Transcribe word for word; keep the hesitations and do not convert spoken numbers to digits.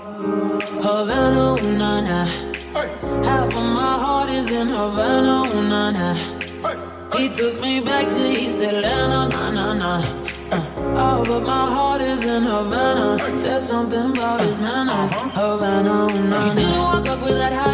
Havana, ooh, na na. Half of my heart is in Havana, ooh, na na. He took me back to East Atlanta, na na na. Uh, oh, but my heart is in Havana. There's something about his manners. Havana, ooh, na na. He didn't walk up with that high.